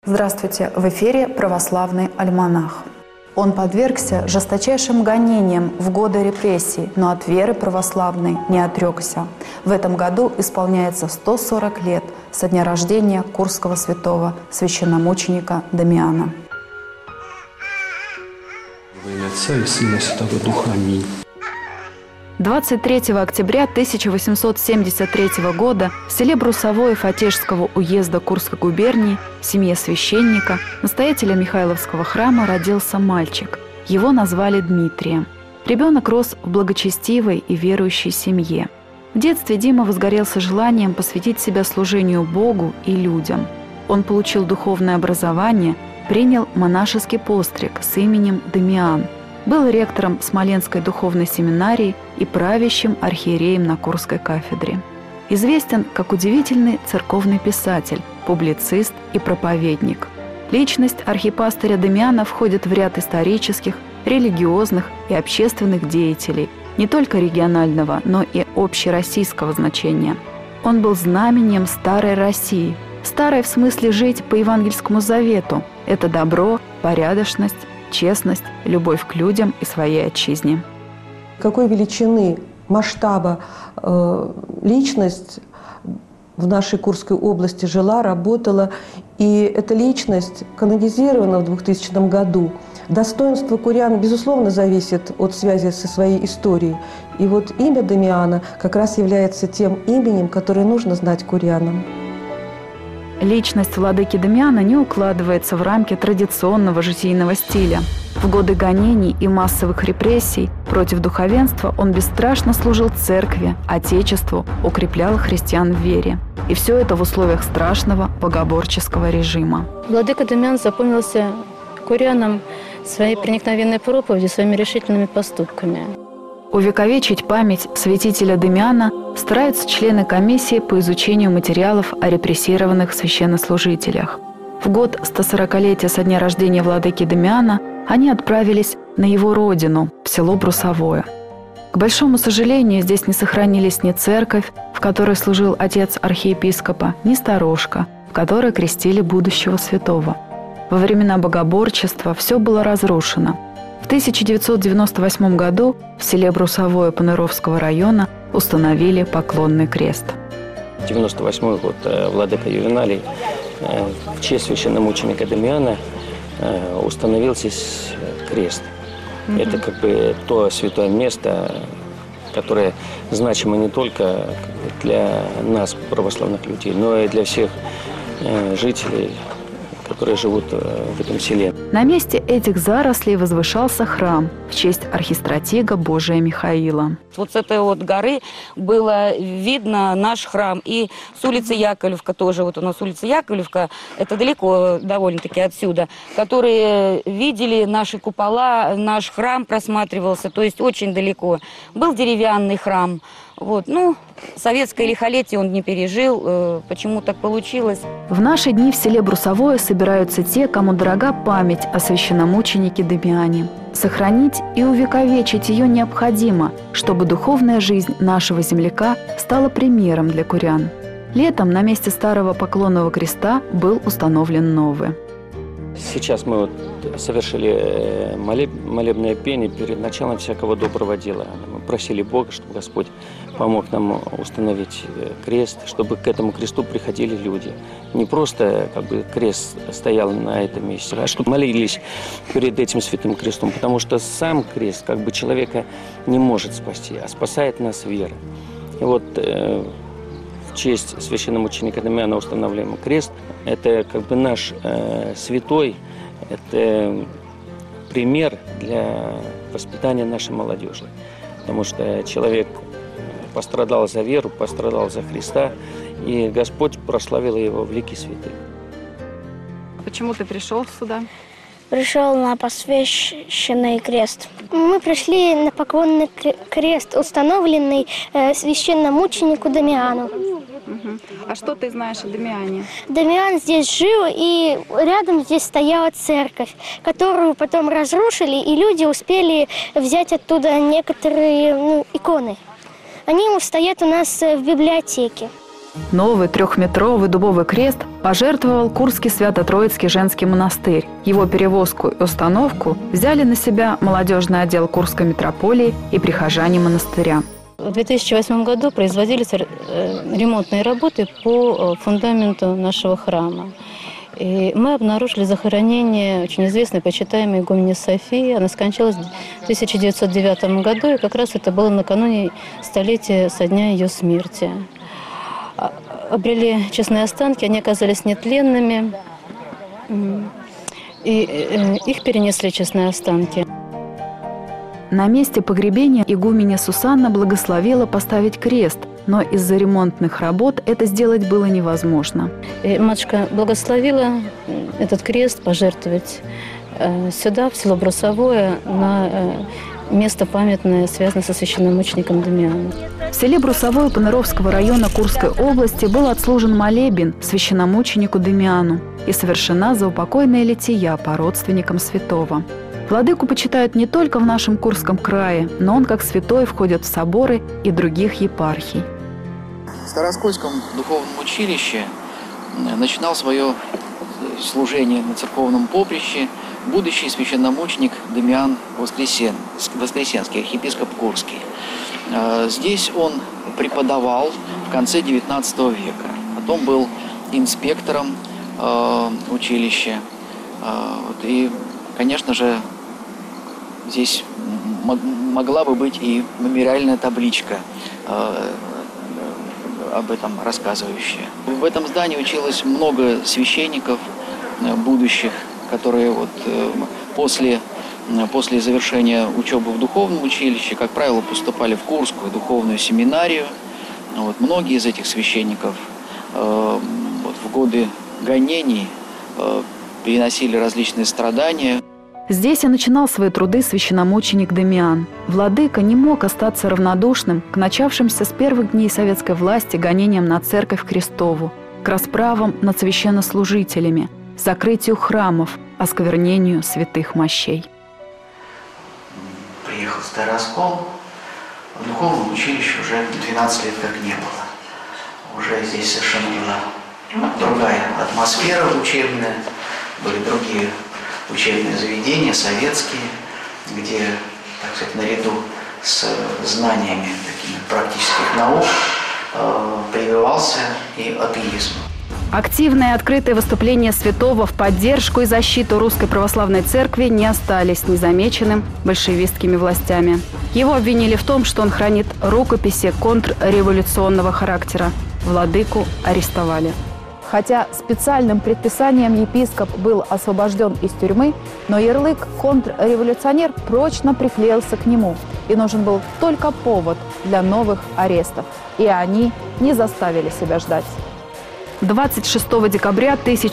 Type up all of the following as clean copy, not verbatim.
Здравствуйте! В эфире «Православный альманах». Он подвергся жесточайшим гонениям в годы репрессий, но от веры православной не отрекся. В этом году исполняется 140 лет со дня рождения курского святого священномученика Дамиана. Во имя Отца и Сына и Святого Духа. Аминь. 23 октября 1873 года в селе Брусовое Фатежского уезда Курской губернии в семье священника, настоятеля Михайловского храма, родился мальчик. Его назвали Дмитрием. Ребенок рос в благочестивой и верующей семье. В детстве Дима возгорелся желанием посвятить себя служению Богу и людям. Он получил духовное образование, принял монашеский постриг с именем Дамиан, был ректором Смоленской духовной семинарии и правящим архиереем на Курской кафедре. Известен как удивительный церковный писатель, публицист и проповедник. Личность архипастыря Дамиана входит в ряд исторических, религиозных и общественных деятелей, не только регионального, но и общероссийского значения. Он был знаменем старой России. Старой в смысле жить по Евангельскому завету – это добро, порядочность, честность, любовь к людям и своей отчизне. Какой величины, масштаба личность в нашей Курской области жила, работала. И эта личность канонизирована в 2000 году. Достоинство курян, безусловно, зависит от связи со своей историей. И вот имя Дамиана как раз является тем именем, которое нужно знать курянам. Личность владыки Дамиана не укладывается в рамки традиционного житийного стиля. В годы гонений и массовых репрессий против духовенства он бесстрашно служил церкви, отечеству, укреплял христиан в вере. И все это в условиях страшного богоборческого режима. Владыка Дамиан запомнился курянам своей проникновенной проповедью, своими решительными поступками. Увековечить память святителя Дамиана стараются члены комиссии по изучению материалов о репрессированных священнослужителях. В год 140-летия со дня рождения владыки Дамиана они отправились на его родину, в село Брусовое. К большому сожалению, здесь не сохранились ни церковь, в которой служил отец архиепископа, ни сторожка, в которой крестили будущего святого. Во времена богоборчества все было разрушено. В 1998 году в селе Брусовое Паныровского района установили поклонный крест. 1998 год владыка Ювеналий в честь священномученика Дамиана установил здесь крест. Это как бы то святое место, которое значимо не только для нас, православных людей, но и для всех жителей, которые живут в этом селе. На месте этих зарослей возвышался храм в честь архистратига Божия Михаила. Вот с этой вот горы было видно наш храм. И с улицы Яковлевка тоже, вот у нас улица Яковлевка, это далеко довольно-таки отсюда, которые видели наши купола, наш храм просматривался, то есть очень далеко. Был деревянный храм. Вот, ну, советское лихолетие он не пережил, почему так получилось. В наши дни в селе Брусовое собираются те, кому дорога память о священномученике Дамиане. Сохранить и увековечить ее необходимо, чтобы духовная жизнь нашего земляка стала примером для курян. Летом на месте старого поклонного креста был установлен новый. Сейчас мы вот совершили молебное пение перед началом всякого доброго дела. Мы просили Бога, чтобы Господь помог нам установить крест, чтобы к этому кресту приходили люди. Не просто как бы крест стоял на этом месте, а чтобы молились перед этим святым крестом, потому что сам крест как бы человека не может спасти, а спасает нас вера. И вот в честь священномученика Дамиана устанавливаем крест. Это как бы наш святой, это пример для воспитания нашей молодежи. Потому что человек пострадал за веру, пострадал за Христа, и Господь прославил его в лике святых. Почему ты пришел сюда? Пришел на посвященный крест. Мы пришли на поклонный крест, установленный священномученику Дамиану. А что ты знаешь о Дамиане? Дамиан здесь жил, и рядом здесь стояла церковь, которую потом разрушили, и люди успели взять оттуда некоторые иконы. Они стоят у нас в библиотеке. Новый трехметровый дубовый крест пожертвовал Курский Свято-Троицкий женский монастырь. Его перевозку и установку взяли на себя молодежный отдел Курской митрополии и прихожане монастыря. В 2008 году производились ремонтные работы по фундаменту нашего храма. И мы обнаружили захоронение очень известной, почитаемой игумени Софии. Она скончалась в 1909 году, и как раз это было накануне столетия со дня ее смерти. Обрели честные останки, они оказались нетленными, и их перенесли честные останки. На месте погребения игуменя Сусанна благословила поставить крест, но из-за ремонтных работ это сделать было невозможно. И матушка благословила этот крест пожертвовать сюда, в село Брусовое, на место памятное, связанное со священномучеником Дамианом. В селе Брусовое Паныровского района Курской области был отслужен молебен священномученику Дамиану и совершена заупокойная лития по родственникам святого. Владыку почитают не только в нашем Курском крае, но он как святой входит в соборы и других епархий. В Староскольском духовном училище начинал свое служение на церковном поприще будущий священномученик Дамиан Воскресенский, архиепископ Курский. Здесь он преподавал в конце XIX века. Потом был инспектором училища. И, конечно же, здесь могла бы быть и мемориальная табличка, об этом рассказывающая. В этом здании училось много священников будущих, которые после завершения учебы в духовном училище, как правило, поступали в Курскую духовную семинарию. Многие из этих священников в годы гонений переносили различные страдания. Здесь и начинал свои труды священномученик Дамиан. Владыка не мог остаться равнодушным к начавшимся с первых дней советской власти гонениям на церковь Христову, к расправам над священнослужителями, закрытию храмов, осквернению святых мощей. Приехал в Староскол, в духовном училище уже 12 лет как не было. Уже здесь совершенно была другая атмосфера учебная, были другие учебные заведения, советские, где, так сказать, наряду с знаниями такими практических наук прививался и атеизм. Активные и открытые выступления святого в поддержку и защиту Русской Православной Церкви не остались незамеченным большевистскими властями. Его обвинили в том, что он хранит рукописи контрреволюционного характера. Владыку арестовали. Хотя специальным предписанием епископ был освобожден из тюрьмы, но ярлык «контрреволюционер» прочно приклеился к нему, и нужен был только повод для новых арестов. И они не заставили себя ждать. 26 декабря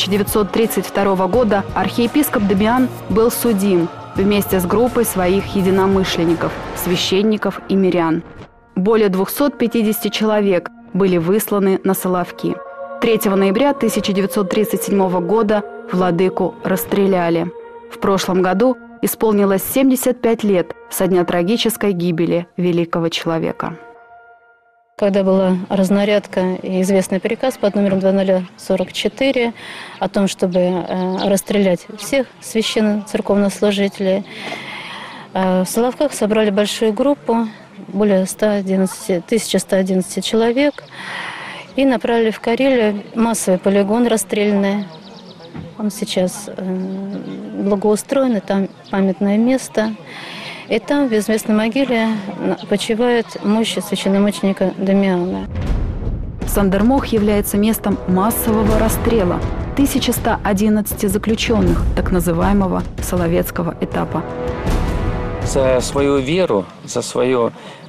1932 года архиепископ Дамиан был судим вместе с группой своих единомышленников, священников и мирян. Более 250 человек были высланы на Соловки. 3 ноября 1937 года владыку расстреляли. В прошлом году исполнилось 75 лет со дня трагической гибели великого человека. Когда была разнарядка и известный приказ под номером 2044 о том, чтобы расстрелять всех священно-церковнослужителей, в Соловках собрали большую группу, более 1111 человек, и направили в Карелию массовый полигон расстрельный. Он сейчас благоустроен, и там памятное место. И там, в безместной могиле, почивает мощь священномученика Дамиана. Сандермох является местом массового расстрела 1111 заключенных так называемого Соловецкого этапа. За свою веру, за свое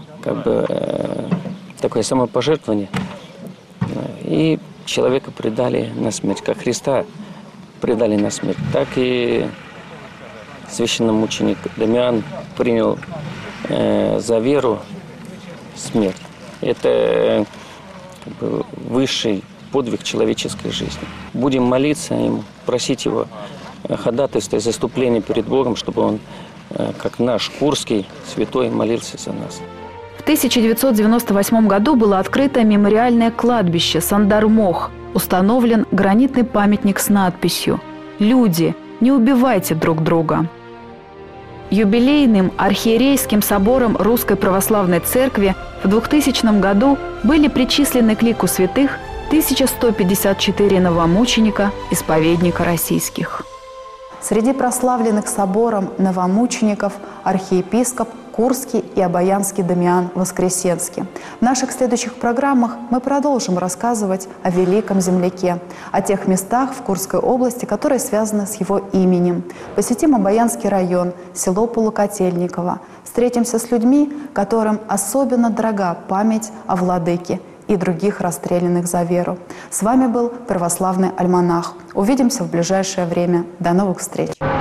такое самопожертвование и человека предали на смерть, как Христа предали на смерть, так и священномученик Дамиан принял за веру смерть. Это высший подвиг человеческой жизни. Будем молиться ему, просить его ходатайства и заступления перед Богом, чтобы он, как наш Курский святой, молился за нас. В 1998 году было открыто мемориальное кладбище Сандар-Мох. Установлен гранитный памятник с надписью «Люди, не убивайте друг друга». Юбилейным архиерейским собором Русской Православной Церкви в 2000 году были причислены к лику святых 1154 новомученика, исповедника российских. Среди прославленных собором новомучеников архиепископ Курский и Обаянский Дамиан Воскресенский. В наших следующих программах мы продолжим рассказывать о великом земляке, о тех местах в Курской области, которые связаны с его именем. Посетим Обаянский район, село Полукотельниково. Встретимся с людьми, которым особенно дорога память о владыке и других расстрелянных за веру. С вами был Православный альманах. Увидимся в ближайшее время. До новых встреч!